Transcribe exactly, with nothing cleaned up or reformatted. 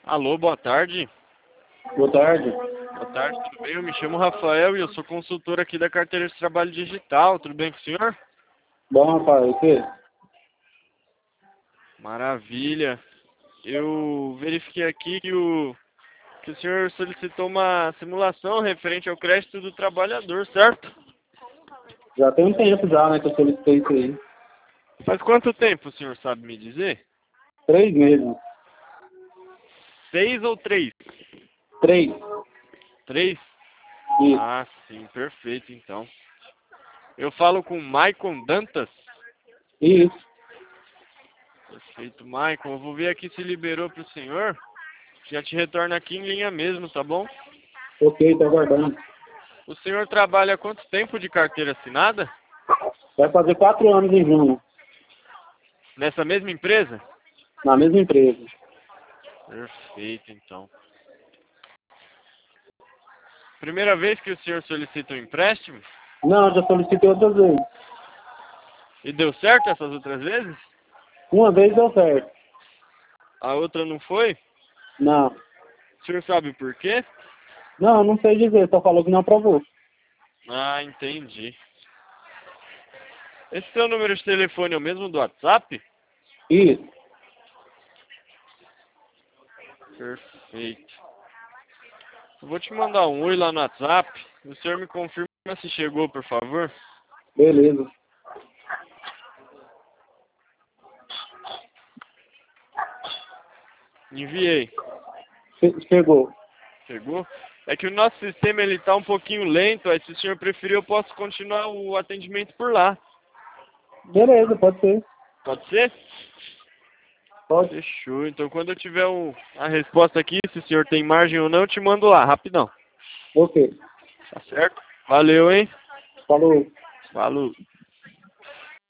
Alô, boa tarde. Boa tarde. Boa tarde, tudo bem? Eu me chamo Rafael e eu sou consultor aqui da carteira de trabalho digital. Tudo bem com o senhor? Bom, rapaz, o quê? Maravilha. Eu verifiquei aqui que o, que o senhor solicitou uma simulação referente ao crédito do trabalhador, certo? Já tem um tempo já, né, que eu solicitei isso aí. Faz quanto tempo o senhor sabe me dizer? Três meses. Seis ou três? Três. Três? Isso. Ah, sim, perfeito então. Eu falo com Maicon Dantas. Isso. Perfeito, Maicon. Eu vou ver aqui se liberou para o senhor. Já te retorno aqui em linha mesmo, tá bom? Ok, tô aguardando. O senhor trabalha há quanto tempo de carteira assinada? Vai fazer quatro anos em junho, Nessa mesma empresa? na mesma empresa. Perfeito, então. Primeira vez que o senhor solicita um empréstimo? Não, já solicitei outras vezes. E deu certo essas outras vezes? Uma vez deu certo. A outra não foi? Não. O senhor sabe por quê? Não, não sei dizer, só falou que não aprovou. Ah, entendi. Esse seu número de telefone é o mesmo do WhatsApp? Isso. Perfeito. Eu vou te mandar um oi lá no WhatsApp. O senhor me confirma se chegou, por favor? Beleza. Enviei. Che- Chegou. Chegou? É que o nosso sistema ele tá um pouquinho lento, aí se o senhor preferir eu posso continuar o atendimento por lá. Beleza, pode ser. Pode ser? Pode. Fechou. Então quando eu tiver o, a resposta aqui, se o senhor tem margem ou não, eu te mando lá, rapidão. Ok. Tá certo? Valeu, hein? Falou. Falou.